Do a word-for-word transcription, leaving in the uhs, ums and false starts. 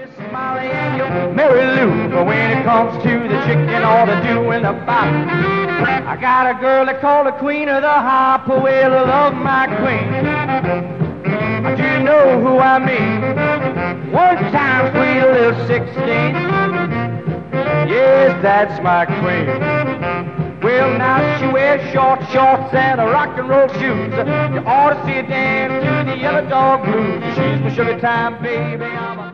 Miss Molly and your Mary Lou. But when it comes to the chicken or the do and the bop, I got a girl they call the queen of the hop. Well, I love my queen. Do you know who I mean? One time, sweet little sixteen. Yes, that's my queen. Well, now she wears short shorts and a rock and roll shoes. You ought to see her dance to the Yellow Dog Blues. She's my sugar time baby. I'm a